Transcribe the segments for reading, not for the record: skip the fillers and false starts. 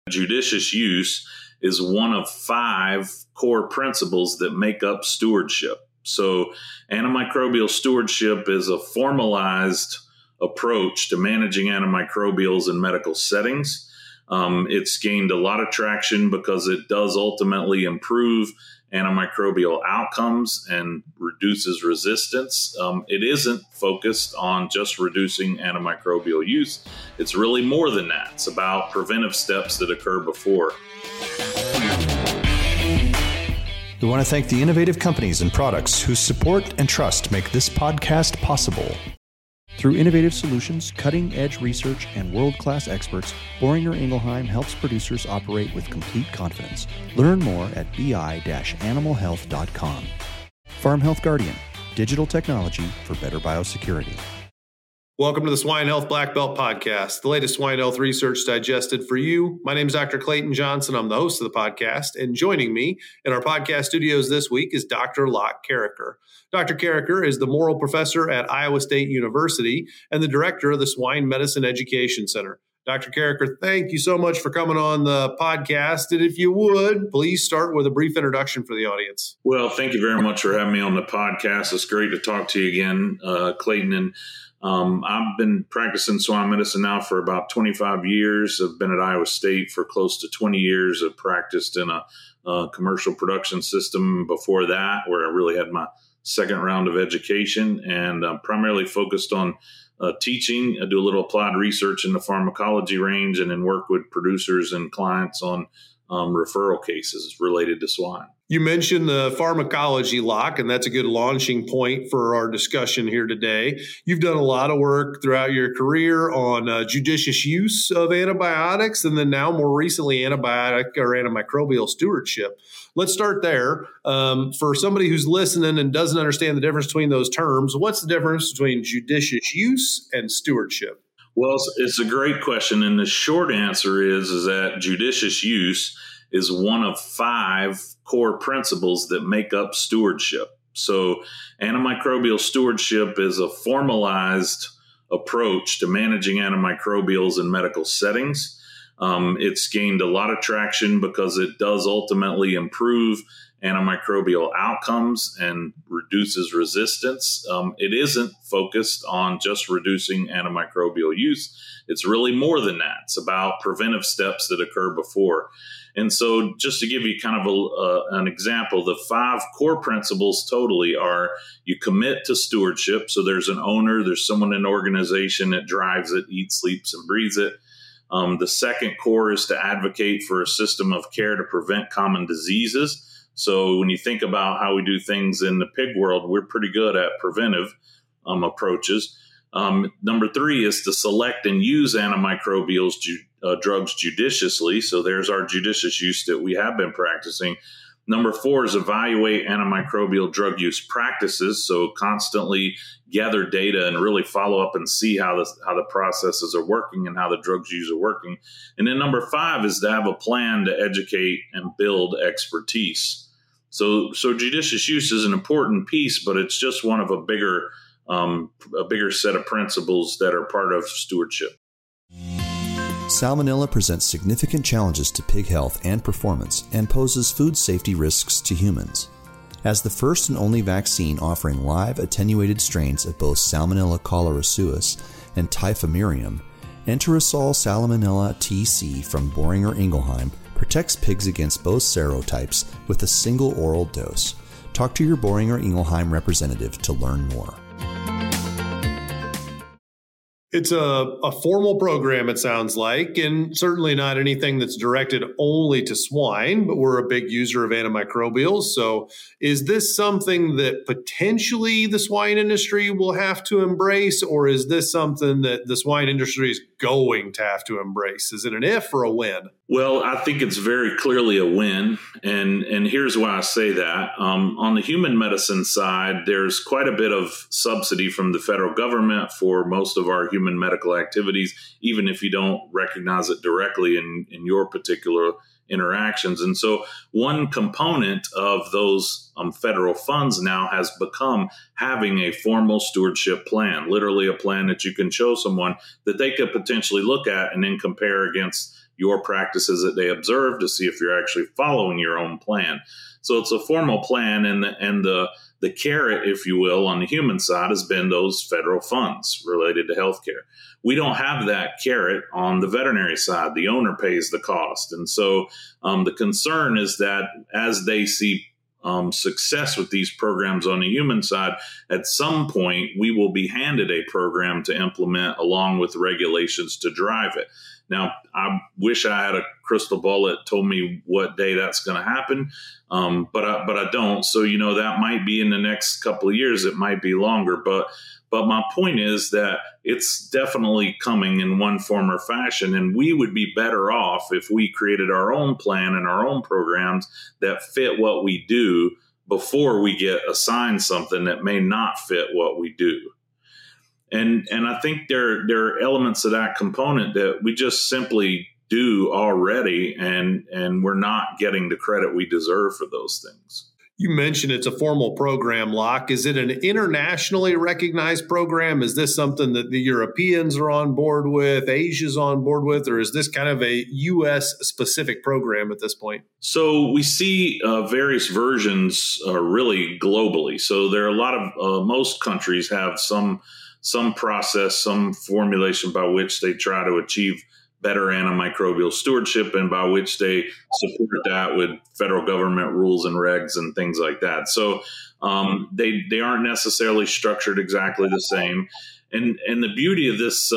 Judicious use is one of 5 core principles that make up stewardship. So antimicrobial stewardship is a formalized approach to managing antimicrobials in medical settings. It's gained a lot of traction because it does ultimately improve antimicrobial outcomes and reduces resistance. It isn't focused on just reducing antimicrobial use. It's really more than that. It's about preventive steps that occur before. We want to thank the innovative companies and products whose support and trust make this podcast possible. Through innovative solutions, cutting-edge research, and world-class experts, Boehringer Ingelheim helps producers operate with complete confidence. Learn more at bi-animalhealth.com. Farm Health Guardian, digital technology for better biosecurity. Welcome to the Swine Health Black Belt Podcast, the latest swine health research digested for you. My name is Dr. Clayton Johnson. I'm the host of the podcast, and joining me in our podcast studios this week is Dr. Locke Carriker. Dr. Carriker is the Morrill Professor at Iowa State University and the Director of the Swine Medicine Education Center. Dr. Carriker, thank you so much for coming on the podcast. And if you would, please start with a brief introduction for the audience. Well, thank you very much for having me on the podcast. It's great to talk to you again, Clayton. And I've been practicing swine medicine now for about 25 years. I've been at Iowa State for close to 20 years. I've practiced in a commercial production system before that, where I really had my second round of education, and I'm primarily focused on teaching. I do a little applied research in the pharmacology range and then work with producers and clients on referral cases related to swine. You mentioned the pharmacology, Locke, and that's a good launching point for our discussion here today. You've done a lot of work throughout your career on judicious use of antibiotics, and then now more recently antibiotic or antimicrobial stewardship. Let's start there. For somebody who's listening and doesn't understand the difference between those terms, what's the difference between judicious use and stewardship? Well, it's a great question, and the short answer is that judicious use is one of 5 core principles that make up stewardship. So antimicrobial stewardship is a formalized approach to managing antimicrobials in medical settings. It's gained a lot of traction because it does ultimately improve antimicrobial outcomes and reduces resistance. It isn't focused on just reducing antimicrobial use. It's really more than that. It's about preventive steps that occur before. And so just to give you kind of an example, the 5 core principles totally are: you commit to stewardship. So there's an owner, there's someone in an organization that drives it, eats, sleeps, and breathes it. The second core is to advocate for a system of care to prevent common diseases. So when you think about how we do things in the pig world, we're pretty good at preventive approaches. Number 3 is to select and use antimicrobials drugs judiciously. So there's our judicious use that we have been practicing. Number 4 is evaluate antimicrobial drug use practices. So constantly gather data and really follow up and see how the processes are working and how the drugs used are working. And then number 5 is to have a plan to educate and build expertise. So judicious use is an important piece, but it's just one of a bigger set of principles that are part of stewardship. Salmonella presents significant challenges to pig health and performance and poses food safety risks to humans. As the first and only vaccine offering live attenuated strains of both Salmonella cholerae and Typhimurium, Enterosol Salmonella TC from Boehringer Ingelheim protects pigs against both serotypes with a single oral dose. Talk to your Boehringer Ingelheim representative to learn more. It's a formal program, it sounds like, and certainly not anything that's directed only to swine, but we're a big user of antimicrobials. So is this something that potentially the swine industry will have to embrace, or is this something that the swine industry is going to have to embrace? Is it an if or a when? Well, I think it's very clearly a win, and here's why I say that. On the human medicine side, there's quite a bit of subsidy from the federal government for most of our human medical activities, even if you don't recognize it directly in your particular interactions. And so one component of those federal funds now has become having a formal stewardship plan, literally a plan that you can show someone that they could potentially look at and then compare against your practices that they observe to see if you're actually following your own plan. So it's a formal plan, and the carrot, if you will, on the human side has been those federal funds related to healthcare. We don't have that carrot on the veterinary side. The owner pays the cost. And so the concern is that as they see success with these programs on the human side, at some point we will be handed a program to implement along with regulations to drive it. Now, I wish I had a crystal ball that told me what day that's going to happen, but I don't. So, that might be in the next couple of years. It might be longer. But my point is that it's definitely coming in one form or fashion, and we would be better off if we created our own plan and our own programs that fit what we do before we get assigned something that may not fit what we do. And I think there are elements of that component that we just simply do already, and we're not getting the credit we deserve for those things. You mentioned it's a formal program, Locke. Is it an internationally recognized program? Is this something that the Europeans are on board with, Asia's on board with, or is this kind of a U.S. specific program at this point? So we see various versions really globally. So there are a lot of most countries have some process, some formulation by which they try to achieve better antimicrobial stewardship, and by which they support that with federal government rules and regs and things like that. So they aren't necessarily structured exactly the same. And the beauty of this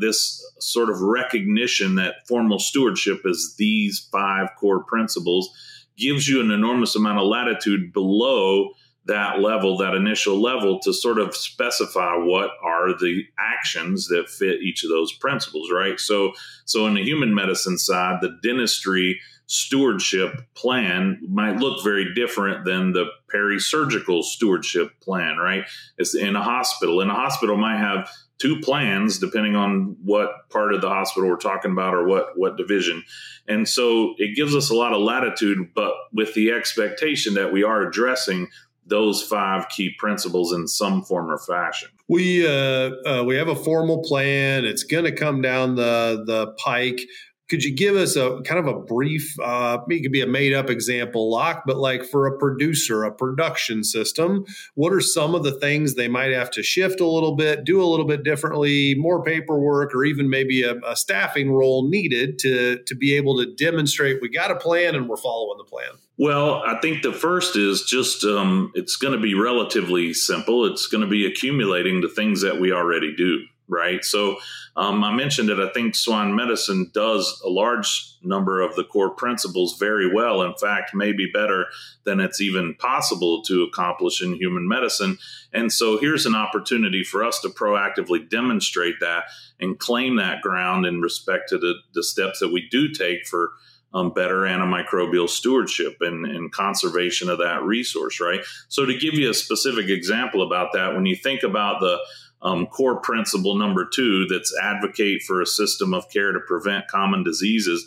sort of recognition that formal stewardship is these 5 core principles gives you an enormous amount of latitude below that level, that initial level, to sort of specify what are the actions that fit each of those principles, right? So in the human medicine side, the dentistry stewardship plan might look very different than the peri-surgical stewardship plan, right? It's in a hospital. And a hospital might have 2 plans depending on what part of the hospital we're talking about or what division. And so it gives us a lot of latitude, but with the expectation that we are addressing those 5 key principles in some form or fashion. We have a formal plan. It's going to come down the pike. Could you give us a kind of a brief, it could be a made up example, Locke, but like for a producer, a production system, what are some of the things they might have to shift a little bit, do a little bit differently, more paperwork, or even maybe a staffing role needed to be able to demonstrate we got a plan and we're following the plan? Well, I think the first is just it's going to be relatively simple. It's going to be accumulating the things that we already do, right? So I mentioned that I think swine medicine does a large number of the core principles very well. In fact, maybe better than it's even possible to accomplish in human medicine. And so here's an opportunity for us to proactively demonstrate that and claim that ground in respect to the steps that we do take for better antimicrobial stewardship and conservation of that resource, right? So to give you a specific example about that, when you think about the core principle number 2, that's advocate for a system of care to prevent common diseases,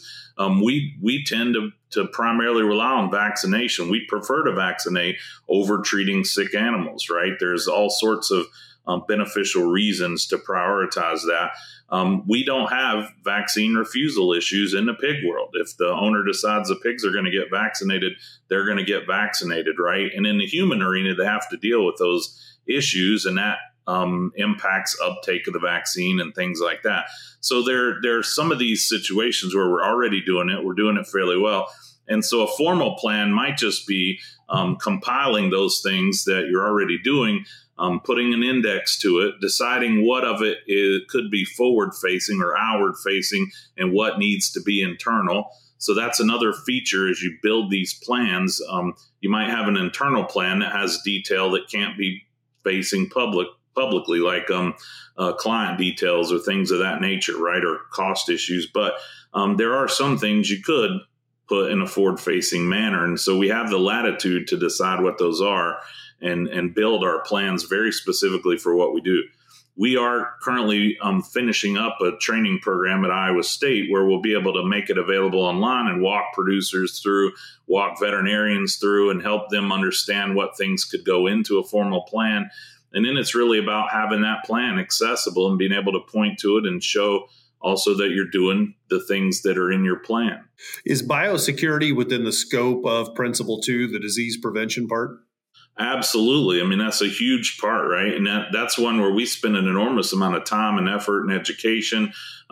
we tend to primarily rely on vaccination. We prefer to vaccinate over treating sick animals, right? There's all sorts of beneficial reasons to prioritize that. We don't have vaccine refusal issues in the pig world. If the owner decides the pigs are going to get vaccinated, they're going to get vaccinated, right? And in the human arena, they have to deal with those issues, and that impacts uptake of the vaccine and things like that. So there are some of these situations where we're already doing it. We're doing it fairly well. And so a formal plan might just be compiling those things that you're already doing, putting an index to it, deciding what of it could be forward-facing or outward-facing and what needs to be internal. So that's another feature as you build these plans. You might have an internal plan that has detail that can't be facing publicly, like client details or things of that nature, right, or cost issues. But there are some things you could put in a forward-facing manner. And so we have the latitude to decide what those are and build our plans very specifically for what we do. We are currently finishing up a training program at Iowa State where we'll be able to make it available online and walk producers through, walk veterinarians through, and help them understand what things could go into a formal plan. And then it's really about having that plan accessible and being able to point to it and show also that you're doing the things that are in your plan. Is biosecurity within the scope of Principle 2, the disease prevention part? Absolutely. I mean, that's a huge part, right? And that's one where we spend an enormous amount of time and effort and education.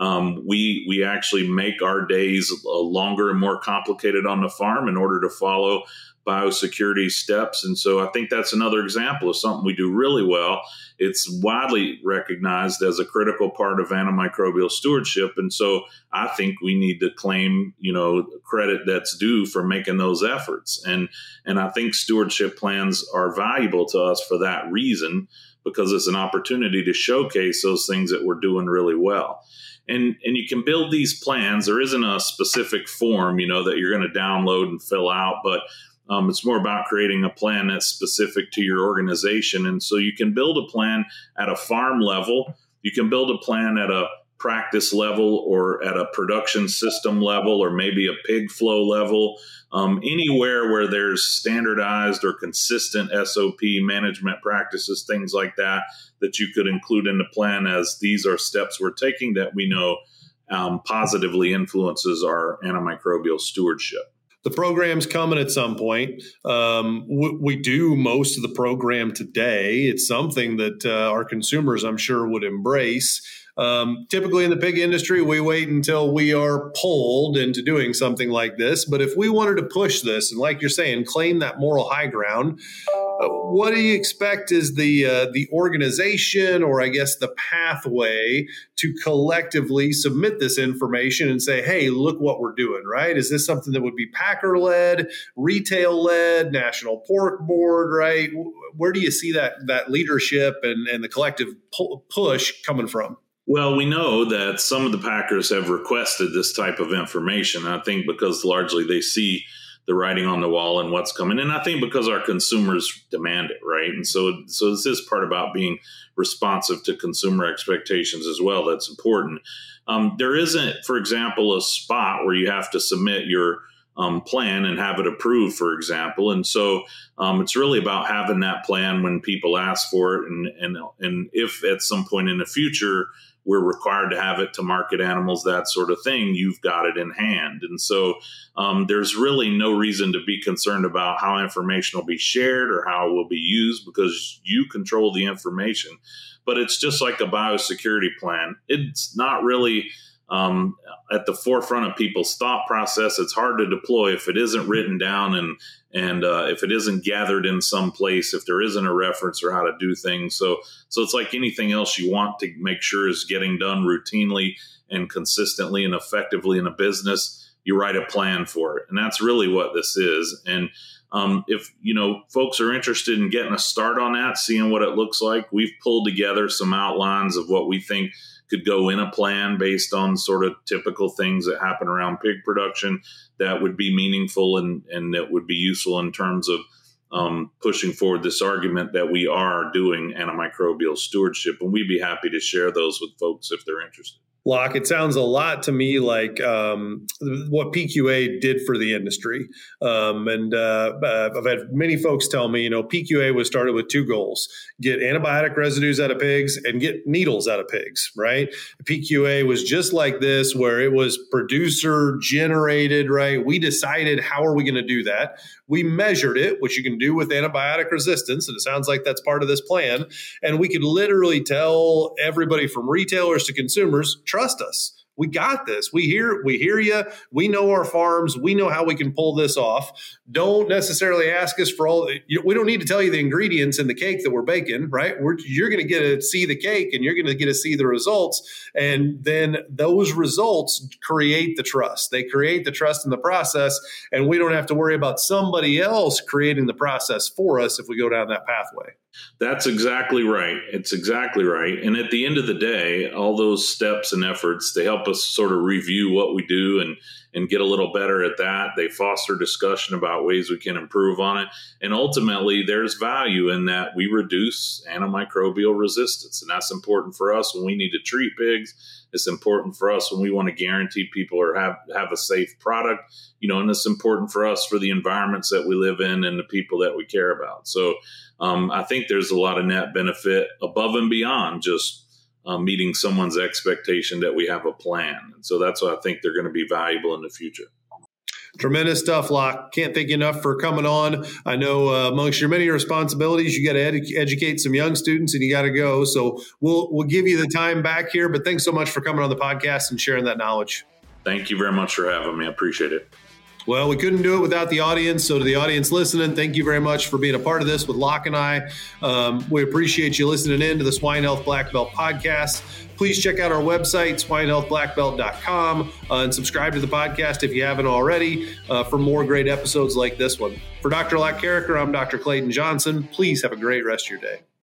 We actually make our days longer and more complicated on the farm in order to follow biosecurity steps. And so I think that's another example of something we do really well. It's widely recognized as a critical part of antimicrobial stewardship. And so I think we need to claim, credit that's due for making those efforts. And I think stewardship plans are valuable to us for that reason, because it's an opportunity to showcase those things that we're doing really well. And you can build these plans. There isn't a specific form, that you're going to download and fill out, but it's more about creating a plan that's specific to your organization. And so you can build a plan at a farm level. You can build a plan at a practice level or at a production system level or maybe a pig flow level, anywhere where there's standardized or consistent SOP management practices, things like that you could include in the plan as these are steps we're taking that we know positively influences our antimicrobial stewardship. The program's coming at some point. We do most of the program today. It's something that our consumers, I'm sure, would embrace. Typically in the pig industry, we wait until we are pulled into doing something like this. But if we wanted to push this and, like you're saying, claim that moral high ground, what do you expect is the organization, or I guess the pathway to collectively submit this information and say, hey, look what we're doing, right? Is this something that would be Packer-led, retail-led, National Pork Board, right? Where do you see that leadership and the collective push coming from? Well, we know that some of the packers have requested this type of information. I think because largely they see the writing on the wall and what's coming. And I think because our consumers demand it, right? And so this is part about being responsive to consumer expectations as well. That's important. There isn't, for example, a spot where you have to submit your plan and have it approved, for example. And so it's really about having that plan when people ask for it. And if at some point in the future, we're required to have it to market animals, that sort of thing, you've got it in hand. And so there's really no reason to be concerned about how information will be shared or how it will be used, because you control the information. But it's just like a biosecurity plan. It's not really at the forefront of people's thought process. It's hard to deploy if it isn't written down and if it isn't gathered in some place, if there isn't a reference or how to do things. So it's like anything else you want to make sure is getting done routinely and consistently and effectively in a business. You write a plan for it. And that's really what this is. And if, folks are interested in getting a start on that, seeing what it looks like, we've pulled together some outlines of what we think could go in a plan based on sort of typical things that happen around pig production that would be meaningful and that would be useful in terms of pushing forward this argument that we are doing antimicrobial stewardship. And we'd be happy to share those with folks if they're interested. Locke, it sounds a lot to me like what PQA did for the industry. I've had many folks tell me, PQA was started with two goals: get antibiotic residues out of pigs and get needles out of pigs, right? PQA was just like this, where it was producer generated, right? We decided, how are we going to do that? We measured it, which you can do with antibiotic resistance, and it sounds like that's part of this plan. And we could literally tell everybody from retailers to consumers, trust us. We got this. We hear you. We know our farms. We know how we can pull this off. Don't necessarily ask us for all. We don't need to tell you the ingredients in the cake that we're baking, right? You're going to get to see the cake, and you're going to get to see the results. And then those results create the trust. They create the trust in the process, and we don't have to worry about somebody else creating the process for us if we go down that pathway. That's exactly right. It's exactly right. And at the end of the day, all those steps and efforts, they help us sort of review what we do and get a little better at that. They foster discussion about ways we can improve on it. And ultimately, there's value in that we reduce antimicrobial resistance. And that's important for us when we need to treat pigs. It's important for us when we want to guarantee people have a safe product, and it's important for us for the environments that we live in and the people that we care about. So I think there's a lot of net benefit above and beyond just meeting someone's expectation that we have a plan. And so that's why I think they're going to be valuable in the future. Tremendous stuff, Locke. Can't thank you enough for coming on. I know amongst your many responsibilities, you got to educate some young students and you got to go. So we'll give you the time back here, but thanks so much for coming on the podcast and sharing that knowledge. Thank you very much for having me. I appreciate it. Well, we couldn't do it without the audience. So to the audience listening, thank you very much for being a part of this with Locke and I. We appreciate you listening in to the Swine Health Black Belt podcast. Please check out our website, swinehealthblackbelt.com, and subscribe to the podcast if you haven't already for more great episodes like this one. For Dr. Locke Carricker, I'm Dr. Clayton Johnson. Please have a great rest of your day.